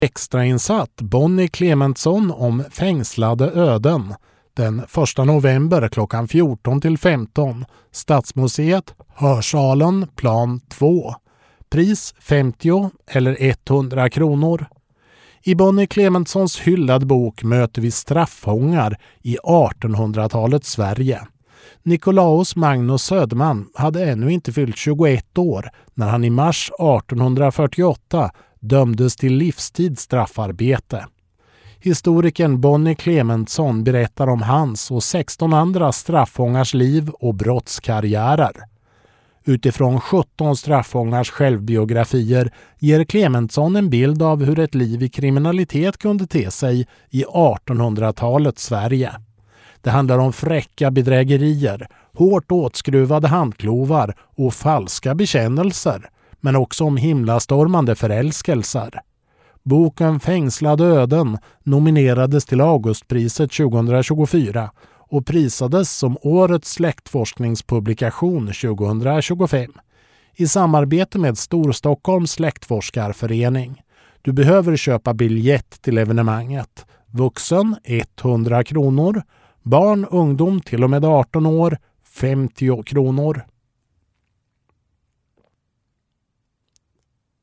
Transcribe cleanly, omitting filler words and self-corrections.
Extrainsatt Bonnie Clementsson om fängslade öden. Den 1 november klockan 14-15. Stadsmuseet, Hörsalen, plan 2. Pris 50 eller 100 kronor. I Bonnie Clementssons hyllad bok möter vi straffångar i 1800-talets Sverige. Nikolaus Magnus Söderman hade ännu inte fyllt 21 år när han i mars 1848 dömdes till livstids straffarbete. Historikern Bonnie Clementsson berättar om hans och 16 andra straffångars liv och brottskarriärer. Utifrån 17 straffångars självbiografier ger Clementsson en bild av hur ett liv i kriminalitet kunde te sig i 1800-talets Sverige. Det handlar om fräcka bedrägerier, hårt åtskruvade handklovar och falska bekännelser, men också om himlastormande förälskelser. Boken Fängslade öden nominerades till Augustpriset 2024 och prisades som årets släktforskningspublikation 2025 i samarbete med Storstockholms släktforskarförening. Du behöver köpa biljett till evenemanget. Vuxen 100 kronor, barn, ungdom till och med 18 år 50 kronor.